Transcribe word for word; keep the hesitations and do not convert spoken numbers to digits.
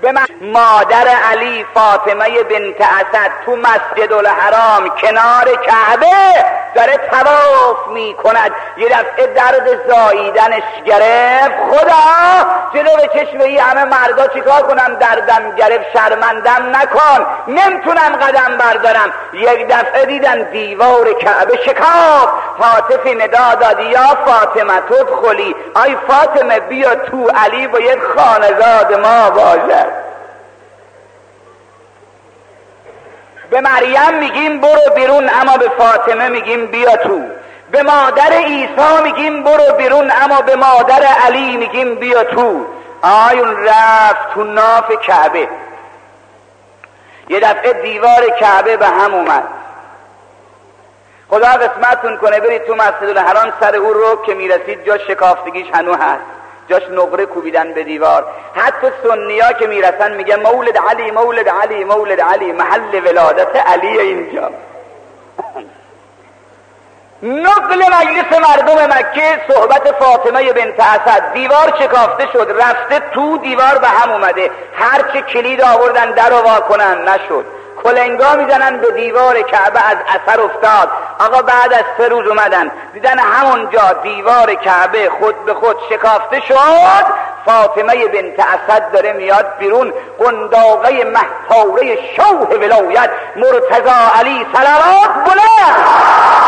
به من مادر علی فاطمه بنت اسد تو مسجد الحرام کنار کعبه داره طواف میکند. یه دفعه درد زاییدنش گرفت. خدا جلو چشم این همه مردا چیکار کنم؟ دردم گرفت، شرمندم نکن، نمیتونم قدم بردارم. یک دفعه دیدن دیوار کعبه شکاف. هاتف ندا دادی یا فاطمه تدخلی، آی فاطمه بیا تو، علی باید خانزاد ما باشد. به مریم میگیم برو بیرون اما به فاطمه میگیم بیا تو. به مادر عیسی میگیم برو بیرون اما به مادر علی میگیم بیا تو. آیون رفت تو ناف کعبه. یه دفعه دیوار کعبه به هم اومد. خدا قسمتتون کنه برید تو مسجد الحرام، سر او رو که میرسید جاش شکافتگیش هنو هست، جاش نقره کوبیدن به دیوار. حتی سنیا که میرسن میگه مولد علی مولد علی مولد علی، محل ولادت علی اینجا. نقل مجلس مردم مکه صحبت فاطمه بنت اسد. دیوار شکافته شد، رفته تو، دیوار به هم اومده. هرچه کلید آوردن در رو وا کنن نشد. کلنگا میزنن به دیوار کعبه، از اثر افتاد. آقا بعد از سه روز اومدن دیدن همونجا دیوار کعبه خود به خود شکافته شد. فاطمه بنت اسد داره میاد بیرون، قنداقه محتوره شوه ولایت مرتضی علی صلوات بلند